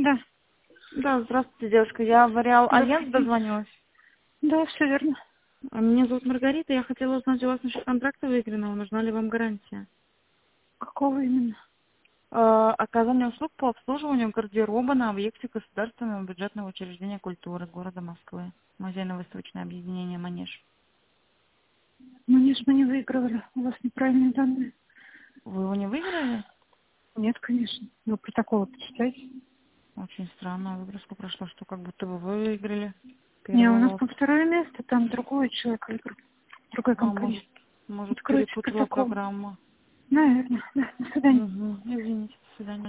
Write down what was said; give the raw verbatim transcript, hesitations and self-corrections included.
Да, Да, здравствуйте, девушка. Я в Ареал Альянс здравствуйте. дозвонилась. Да, все верно. А Меня зовут Маргарита. Я хотела узнать у вас насчет контракта выигранного. Нужна ли вам гарантия? Какого именно? Э, Оказание услуг по обслуживанию гардероба на объекте государственного бюджетного учреждения культуры города Москвы. Музейно-выставочное объединение «Манеж». Манеж мы не выигрывали. У вас неправильные данные. Вы его не выиграли? Нет, конечно. Вы протоколы почитайте. Очень странно. Выгрузка прошла, что как будто бы вы выиграли Не, у первый нас лот. там второе место, там другой человек выиграл. Другой А, компании. может, может Откройте перепутала протокол. программа. Наверное. Да, до свидания. Угу. Извините, до свидания.